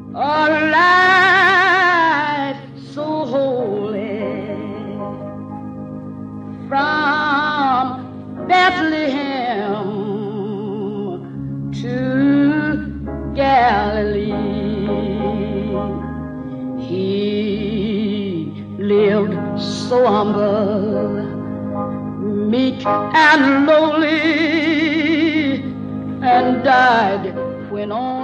a life so holy. From Bethlehem to Galilee, he lived so humble, meek and lowly, and died when on